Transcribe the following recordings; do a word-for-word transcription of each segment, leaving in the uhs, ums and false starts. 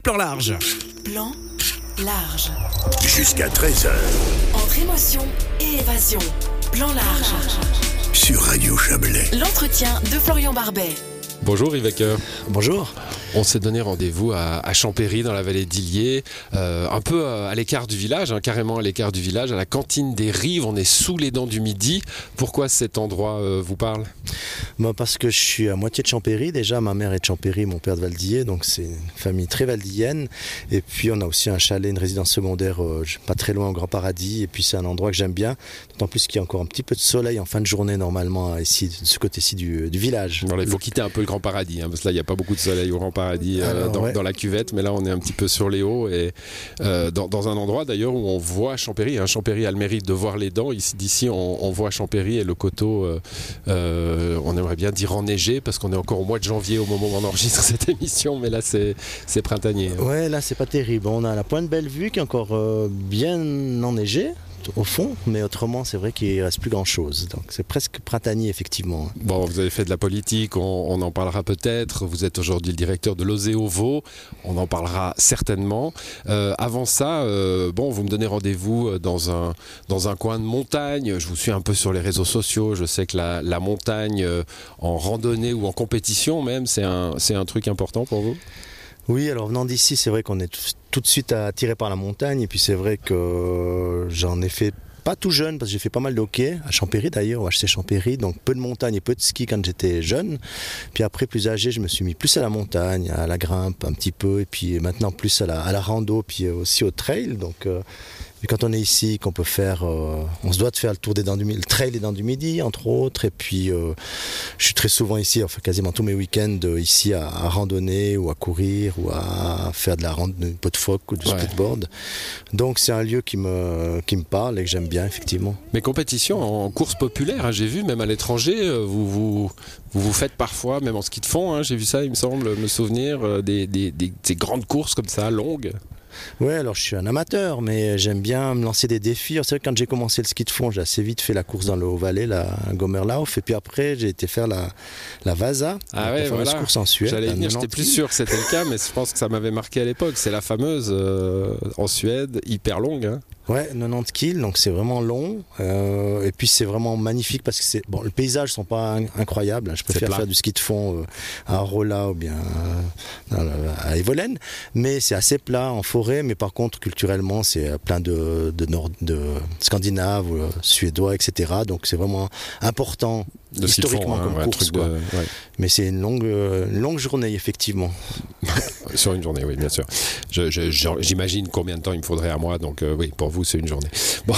Plan large. Plan large. Jusqu'à treize heures. Entre émotion et évasion. Plan large. Sur Radio Chablais. L'entretien de Florian Barbet. Bonjour Yves Ecker. Bonjour. On s'est donné rendez-vous à, à Champéry dans la vallée d'Illiers, euh, un peu à l'écart du village, hein, carrément à l'écart du village, à la cantine des Rives. On est sous les dents du Midi. Pourquoi cet endroit euh, vous parle ? Bon, parce que je suis à moitié de Champéry. Déjà, ma mère est de Champéry, mon père de Valdilliers, donc c'est une famille très valdillienne. Et puis on a aussi un chalet, une résidence secondaire euh, pas très loin au Grand Paradis. Et puis c'est un endroit que j'aime bien, d'autant plus qu'il y a encore un petit peu de soleil en fin de journée normalement ici, de ce côté-ci du, du village. Voilà, il faut quitter un peu le Grand Paradis, hein, parce que là il n'y a pas beaucoup de soleil au Grand Paradis euh, Alors, dans, ouais. dans la cuvette, mais là on est un petit peu sur les hauts et euh, dans, dans un endroit d'ailleurs où on voit Champéry. Hein. Champéry a le mérite de voir les dents. Ici, d'ici on, on voit Champéry et le coteau. Euh, euh, on aimerait bien dire enneigé parce qu'on est encore au mois de janvier au moment où on enregistre cette émission, mais là c'est, c'est printanier. Hein. Ouais, là c'est pas terrible. On a la Pointe Bellevue qui est encore euh, bien enneigée au fond, mais autrement c'est vrai qu'il ne reste plus grand chose, donc c'est presque printanier effectivement. Bon, vous avez fait de la politique, on, on en parlera peut-être. Vous êtes aujourd'hui le directeur de l'Oseo Vaud, on en parlera certainement. Euh, avant ça, euh, bon, vous me donnez rendez-vous dans un, dans un coin de montagne. Je vous suis un peu sur les réseaux sociaux. Je sais que la, la montagne euh, en randonnée ou en compétition même, c'est un, c'est un truc important pour vous ? Oui, alors venant d'ici, c'est vrai qu'on est tout, tout de suite attiré par la montagne. Et puis c'est vrai que j'en ai fait pas tout jeune, parce que j'ai fait pas mal de hockey, à Champéry d'ailleurs, au H C Champéry, donc peu de montagne et peu de ski quand j'étais jeune. Puis après, plus âgé, je me suis mis plus à la montagne, à la grimpe un petit peu, et puis maintenant plus à la, à la rando, puis aussi au trail. Donc, euh, et quand on est ici, qu'on peut faire, euh, on se doit de faire le tour des dents du Midi, le trail des dents du Midi, entre autres. Et puis, euh, je suis très souvent ici, enfin quasiment tous mes week-ends, euh, ici à, à randonner ou à courir ou à faire de la randonnée, pot de phoque ou du ouais. skateboard. Donc c'est un lieu qui me, qui me parle et que j'aime bien effectivement. Mais compétition en course populaire, hein, j'ai vu même à l'étranger, vous vous, vous vous faites parfois, même en ski de fond, hein, j'ai vu ça, il me semble, me souvenir, euh, des, des, des, des grandes courses comme ça, longues. Ouais, alors je suis un amateur, mais j'aime bien me lancer des défis. C'est vrai que quand j'ai commencé le ski de fond, j'ai assez vite fait la course dans le Haut-Valais, la Gomerlauf, et puis après j'ai été faire la, la Vasa, ah ouais, la fameuse voilà. course en Suède. J'allais venir, j'étais plus sûr que c'était le cas, mais je pense que ça m'avait marqué à l'époque. C'est la fameuse euh, en Suède, hyper longue. Hein. Ouais, quatre-vingt-dix kilomètres, donc c'est vraiment long. Euh, et puis c'est vraiment magnifique parce que c'est bon, les paysages sont pas incroyables. Je préfère faire du ski de fond euh, à Rolla ou bien euh, à Evolène, mais c'est assez plat en forêt. Mais par contre, culturellement, c'est plein de, de, nord, de scandinaves, euh, suédois, et cetera. Donc c'est vraiment important de historiquement fond, comme hein, course. Quoi. De, ouais. Mais c'est une longue, une longue journée, effectivement. Sur une journée, oui, bien sûr. Je, je, j'imagine combien de temps il me faudrait à moi, donc euh, oui, pour vous, c'est une journée. Bon,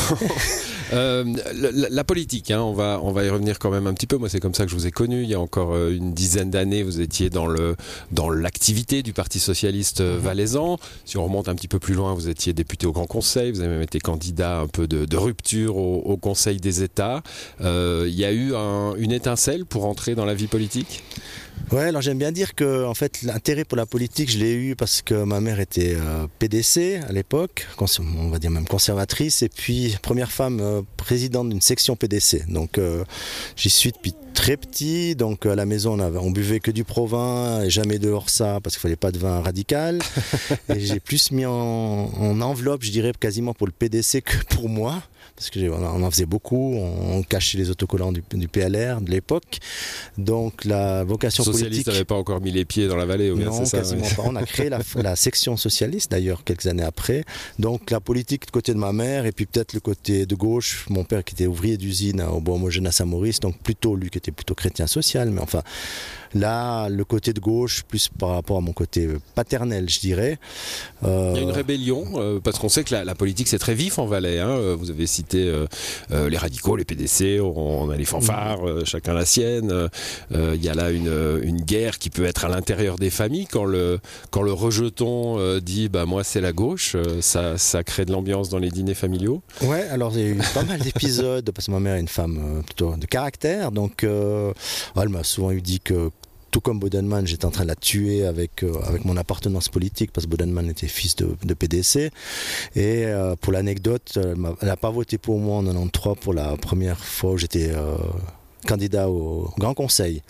euh, la, la politique, hein, on va, on va y revenir quand même un petit peu. Moi, c'est comme ça que je vous ai connu. Il y a encore euh, une dizaine d'années, vous étiez dans, le, dans l'activité du Parti Socialiste euh, valaisan. Si on remonte un petit peu plus loin, vous étiez député au Grand Conseil. Vous avez même été candidat un peu de, de rupture au, au Conseil des États. Euh, il y a eu un, une étincelle pour entrer dans la vie politique ? Ouais, alors j'aime bien dire que en fait l'intérêt pour la politique, je l'ai eu parce que ma mère était euh, P D C à l'époque, on va dire même conservatrice, et puis première femme euh, présidente d'une section P D C. Donc euh, j'y suis depuis très petit, donc à la maison on, avait, on buvait que du Provin et jamais de Horsa parce qu'il fallait pas de vin radical. Et j'ai plus mis en, en enveloppe, je dirais quasiment pour le P D C que pour moi. Parce qu'on en faisait beaucoup, on cachait les autocollants du, du P L R de l'époque. Donc la vocation socialiste politique... Socialiste n'avait pas encore mis les pieds dans la vallée, ou bien non, c'est quasiment ça, pas. On a créé la, la section socialiste d'ailleurs quelques années après. Donc la politique du côté de ma mère et puis peut-être le côté de gauche, mon père qui était ouvrier d'usine au bois homogène à Saint-Maurice, donc plutôt lui qui était plutôt chrétien social, mais enfin... Là, le côté de gauche, plus par rapport à mon côté paternel, je dirais. Euh... Il y a une rébellion, euh, parce qu'on sait que la, la politique, c'est très vif en Valais. Hein. Vous avez cité euh, euh, les radicaux, les P D C, on a les fanfares, euh, chacun la sienne. Euh, il y a là une, une guerre qui peut être à l'intérieur des familles. Quand le, quand le rejeton euh, dit bah, « moi, c'est la gauche euh, », ça, ça crée de l'ambiance dans les dîners familiaux. Ouais, alors il y a eu pas mal d'épisodes, parce que ma mère est une femme euh, plutôt de caractère. Donc, euh, elle m'a souvent eu dit que tout comme Bodenman, j'étais en train de la tuer avec, euh, avec mon appartenance politique, parce que Bodenman était fils de, de P D C. Et euh, pour l'anecdote, elle n'a pas voté pour moi en quatre-vingt-treize pour la première fois où j'étais euh, candidat au Grand Conseil.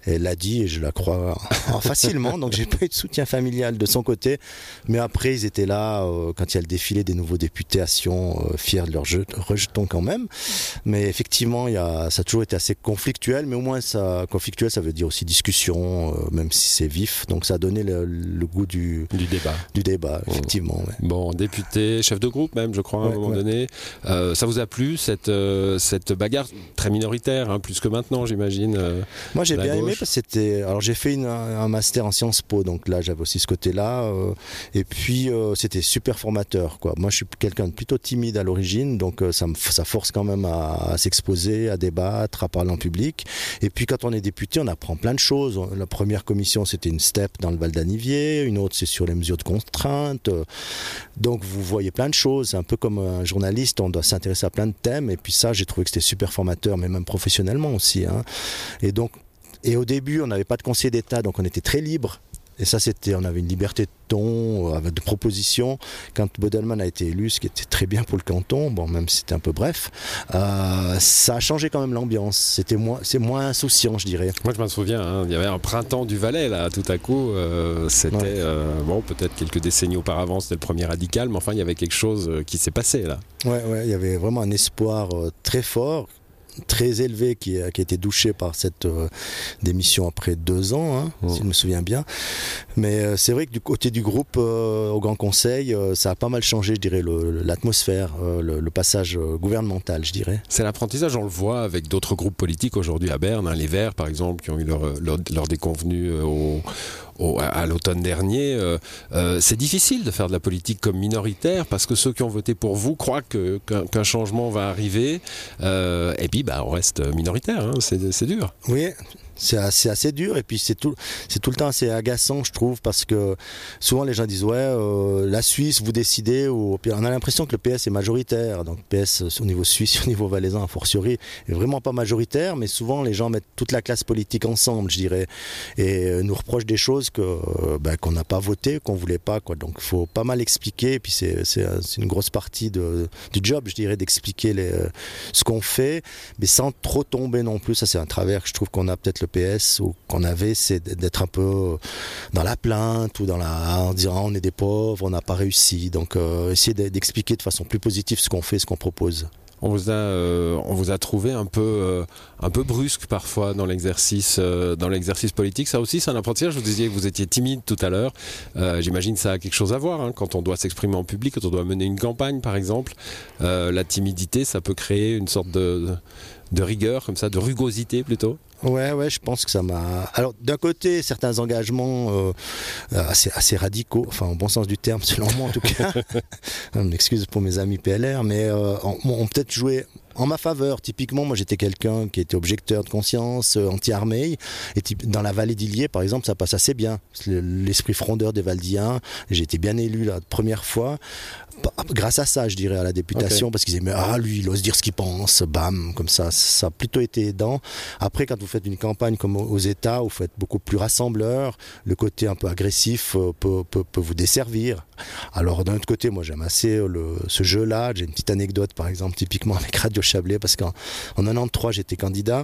elle l'a dit et je la crois facilement. Donc j'ai pas eu de soutien familial de son côté. Mais après, ils étaient là euh, quand il y a le défilé des nouveaux députés à Sion, euh, fiers de leur jeu, rejetons quand même. Mais effectivement, il y a, ça a toujours été assez conflictuel. Mais au moins, ça, conflictuel, ça veut dire aussi discussion, euh, même si c'est vif. Donc ça a donné le, le goût du, du débat. Du débat, effectivement. Ouais. Bon, député, chef de groupe même, je crois, à ouais, un moment ouais. donné. Euh, ça vous a plu, cette, euh, cette bagarre très minoritaire, hein, plus que maintenant, j'imagine euh, Moi, j'ai bien gauche. aimé parce que c'était... Alors, j'ai fait une, un master en Sciences Po, donc là, j'avais aussi ce côté-là. Euh, et puis, euh, c'était super formateur, quoi. Moi, je suis quelqu'un de plutôt timide à l'origine, donc euh, ça, me, ça force quand même à, à s'exposer, à débattre, à parler en public. Et puis, quand on est député, on apprend plein de choses. La première commission, c'était une STEP dans le Val d'Anivier. Une autre, c'est sur les mesures de contrainte. Donc, vous voyez plein de choses. C'est un peu comme un journaliste, on doit s'intéresser à plein de thèmes. Et puis ça, j'ai trouvé que c'était super formateur, mais même professionnellement aussi. Hein. Et donc, et au début, on n'avait pas de conseiller d'État, donc on était très libre. Et ça, c'était, on avait une liberté de ton, avec de propositions. Quand Bodelman a été élu, ce qui était très bien pour le canton, bon, même si c'était un peu bref, euh, ça a changé quand même l'ambiance. C'était moins, c'est moins insouciant, je dirais. Moi, je me souviens, hein, il y avait un printemps du Valais, là, tout à coup. Euh, c'était, ouais. euh, bon, peut-être quelques décennies auparavant, c'était le premier radical, mais enfin, il y avait quelque chose qui s'est passé, là. Ouais, ouais, il y avait vraiment un espoir euh, très fort, très élevé qui a, qui a été douché par cette euh, démission après deux ans, hein, mmh. si je me souviens bien. Mais euh, c'est vrai que du côté du groupe euh, au Grand Conseil, euh, ça a pas mal changé, je dirais, le, l'atmosphère, euh, le, le passage euh, gouvernemental, je dirais. C'est l'apprentissage, on le voit avec d'autres groupes politiques aujourd'hui à Berne, hein, les Verts par exemple, qui ont eu leur, leur, leur déconvenue euh, au Au, à l'automne dernier, euh, euh, c'est difficile de faire de la politique comme minoritaire parce que ceux qui ont voté pour vous croient que, qu'un, qu'un changement va arriver euh, et puis bah, on reste minoritaire, hein, c'est, c'est dur. Oui. C'est assez, assez dur et puis c'est tout, c'est tout le temps assez agaçant, je trouve, parce que souvent les gens disent ouais, euh, la Suisse, vous décidez, ou puis on a l'impression que le P S est majoritaire, donc P S au niveau suisse, au niveau valaisan, a fortiori, est vraiment pas majoritaire, mais souvent les gens mettent toute la classe politique ensemble, je dirais, et nous reprochent des choses que euh, ben, qu'on n'a pas voté, qu'on voulait pas, quoi. Donc il faut pas mal expliquer, et puis c'est, c'est, c'est une grosse partie de, du job, je dirais, d'expliquer les, ce qu'on fait, mais sans trop tomber non plus. Ça c'est un travers que je trouve qu'on a peut-être le P S ou qu'on avait, c'est d'être un peu dans la plainte ou dans la, en disant on est des pauvres, on n'a pas réussi. Donc euh, essayer d'expliquer de façon plus positive ce qu'on fait, ce qu'on propose. On vous a, euh, on vous a trouvé un peu, euh, un peu brusque parfois dans l'exercice, euh, dans l'exercice politique. Ça aussi, c'est un apprentissage. Je vous disiez que vous étiez timide tout à l'heure. Euh, j'imagine que ça a quelque chose à voir, hein, quand on doit s'exprimer en public, quand on doit mener une campagne, par exemple. Euh, la timidité, ça peut créer une sorte de, de rigueur, comme ça, de rugosité plutôt. Ouais, ouais, je pense que ça m'a... Alors, d'un côté, certains engagements euh, assez, assez radicaux, enfin, au bon sens du terme, selon moi en tout cas, je m'excuse pour mes amis P L R, mais euh, ont, ont peut-être joué en ma faveur. Typiquement, moi, j'étais quelqu'un qui était objecteur de conscience, euh, anti-armée, et typ, dans la vallée d'Illier, par exemple, ça passe assez bien. L'esprit frondeur des Valdiens, j'ai été bien élu la première fois, grâce à ça, je dirais, à la députation, okay. Parce qu'ils disaient, mais ah, lui, il ose dire ce qu'il pense, bam, comme ça, ça a plutôt été aidant. Après, quand vous faites une campagne comme aux États, où vous faites beaucoup plus rassembleur, le côté un peu agressif euh, peut, peut, peut vous desservir. Alors, d'un autre côté, moi, j'aime assez le, ce jeu-là. J'ai une petite anecdote, par exemple, typiquement avec Radio Chablais, parce qu'en en quatre-vingt-treize, j'étais candidat.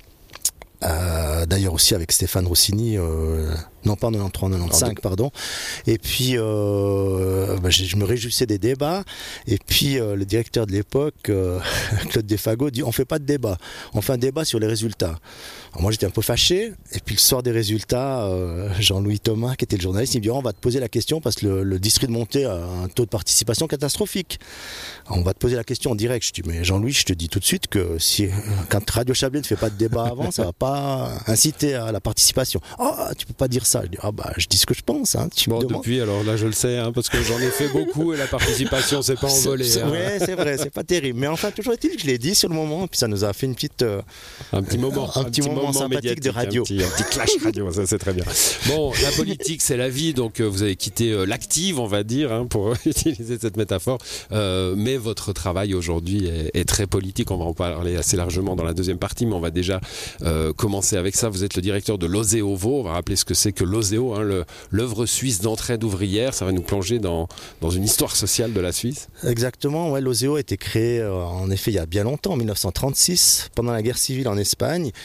Euh, d'ailleurs aussi avec Stéphane Rossini, euh, non pas en quatre-vingt-treize, en quatre-vingt-quinze, pardon. Et puis euh, bah, je, je me réjouissais des débats. Et puis euh, le directeur de l'époque, euh, Claude Desfagot, dit on fait pas de débat, on fait un débat sur les résultats. Alors moi j'étais un peu fâché. Et puis le soir des résultats, euh, Jean-Louis Thomas, qui était le journaliste, il me dit oh, on va te poser la question parce que le, le district de Monté a un taux de participation catastrophique. On va te poser la question en direct. Je dis mais Jean-Louis, je te dis tout de suite que si quand Radio Chablais ne fait pas de débat avant, ça va pas inciter à la participation. Ah, oh, tu peux pas dire ça. Je dis, ah bah, je dis ce que je pense. Hein. Tu bon, me demandes. Depuis, alors là, je le sais, hein, parce que j'en ai fait beaucoup et la participation s'est pas envolée. C'est, hein. Oui, c'est vrai, c'est pas terrible. Mais enfin, toujours est-il que je l'ai dit sur le moment, et puis ça nous a fait une petite, euh, un petit moment, un, un, un petit, petit moment, moment sympathique de radio, un petit, un petit clash radio, ça c'est très bien. Bon, la politique, c'est la vie, donc euh, vous avez quitté euh, l'active, on va dire, hein, pour utiliser cette métaphore. Euh, mais votre travail aujourd'hui est, est très politique. On va en parler assez largement dans la deuxième partie, mais on va déjà euh, commencer avec ça. Vous êtes le directeur de l'Oséovo. On va rappeler ce que c'est que l'Oséo, hein, le, l'œuvre suisse d'entraide ouvrière. Ça va nous plonger dans, dans une histoire sociale de la Suisse. Exactement, ouais, l'Oséo a été créé euh, en effet il y a bien longtemps, en dix-neuf cent trente-six, pendant la guerre civile en Espagne. C'était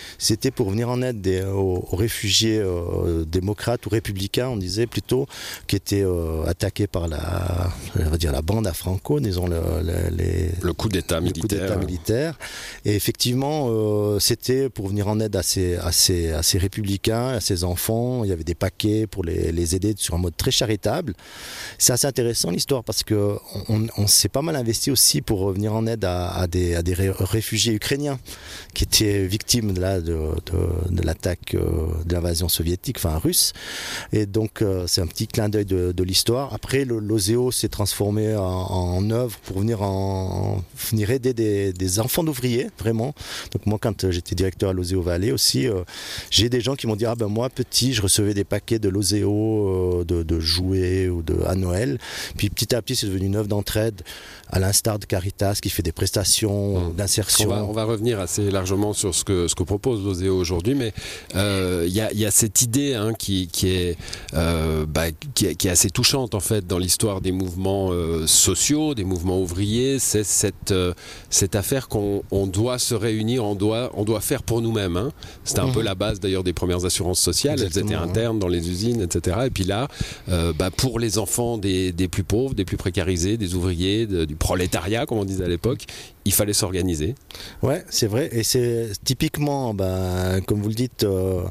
c'était pour venir en aide des, aux, aux réfugiés euh, démocrates ou républicains, on disait plutôt, qui étaient euh, attaqués par la, on va dire la bande à Franco, disons le, le, les, le coup d'État le militaire. Coup d'État militaire. Et effectivement, euh, c'était pour venir en aide à ces, à, ces, à ces républicains, à ces enfants. Il y avait des paquets pour les, les aider sur un mode très charitable. C'est assez intéressant l'histoire parce que on, on s'est pas mal investi aussi pour venir en aide à, à des, à des ré, réfugiés ukrainiens qui étaient victimes là, de, de, de l'attaque euh, de l'invasion soviétique, enfin russe. Et donc euh, c'est un petit clin d'œil de, de l'histoire. Après, le, l'O S E O s'est transformé en, en œuvre pour venir, en, venir aider des, des enfants d'ouvriers, vraiment. Donc moi, quand j'étais directeur à l'O S E O Valais aussi, euh, j'ai des gens qui m'ont dit ah ben moi petit, je recevais des paquets de l'O S E O, euh, de, de jouets ou de à Noël. Puis petit à petit, c'est devenu une œuvre d'entraide, à l'instar de Caritas qui fait des prestations mmh. d'insertion. On va, on va revenir assez largement sur ce que, ce que propose l'O S E O aujourd'hui, mais il euh, y, y a cette idée hein, qui, qui, est, euh, bah, qui, est, qui est assez touchante en fait dans l'histoire des mouvements euh, sociaux, des mouvements ouvriers. C'est cette, euh, cette affaire qu'on on doit se réunir, on doit, on doit faire pour nous-mêmes. Hein. C'était un mmh. peu la base d'ailleurs des premières assurances sociales. Exactement, elles étaient internes dans les usines, et cetera. Et puis là, euh, bah, pour les enfants des, des plus pauvres, des plus précarisés, des ouvriers, de, du prolétariat, comme on disait à l'époque, il fallait s'organiser. Ouais, c'est vrai. Et c'est typiquement, ben, comme vous le dites, euh,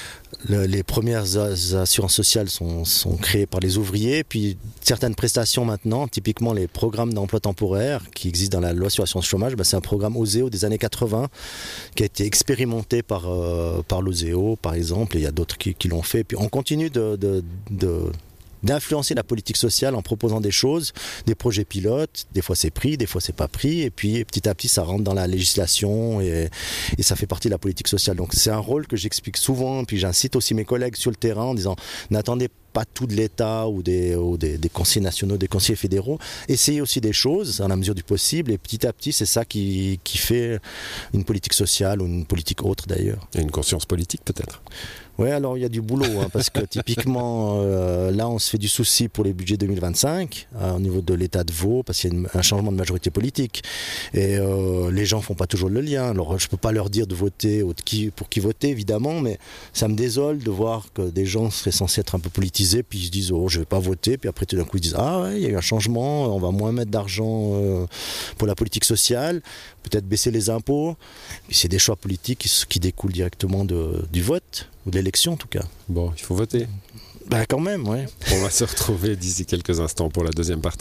le, les premières assurances sociales sont, sont créées par les ouvriers. Puis certaines prestations maintenant, typiquement les programmes d'emploi temporaire qui existent dans la loi sur l'assurance chômage, ben, c'est un programme O S E O des années quatre-vingts qui a été expérimenté par, euh, par l'O S E O, par exemple. Et il y a d'autres qui, qui l'ont fait. Puis on continue de... de, de d'influencer la politique sociale en proposant des choses, des projets pilotes, des fois c'est pris, des fois c'est pas pris, et puis petit à petit ça rentre dans la législation et, et ça fait partie de la politique sociale. Donc c'est un rôle que j'explique souvent, puis j'incite aussi mes collègues sur le terrain en disant n'attendez pas tout de l'État ou, des, ou des, des conseillers nationaux, des conseillers fédéraux, essayez aussi des choses dans la mesure du possible, et petit à petit c'est ça qui, qui fait une politique sociale ou une politique autre d'ailleurs. Et une conscience politique peut-être. Oui, alors il y a du boulot, hein, parce que typiquement, euh, là on se fait du souci pour les budgets deux mille vingt-cinq, euh, au niveau de l'État de Vaud, parce qu'il y a une, un changement de majorité politique. Et euh, les gens ne font pas toujours le lien. Alors je ne peux pas leur dire de voter ou de qui, pour qui voter, évidemment, mais ça me désole de voir que des gens seraient censés être un peu politisés, puis ils se disent, oh, je ne vais pas voter, puis après tout d'un coup ils disent, ah ouais, il y a eu un changement, on va moins mettre d'argent euh, pour la politique sociale, peut-être baisser les impôts. Puis c'est des choix politiques qui, qui découlent directement de, du vote, ou de l'élection en tout cas. Bon, il faut voter. Ben quand même, ouais. On va se retrouver d'ici quelques instants pour la deuxième partie.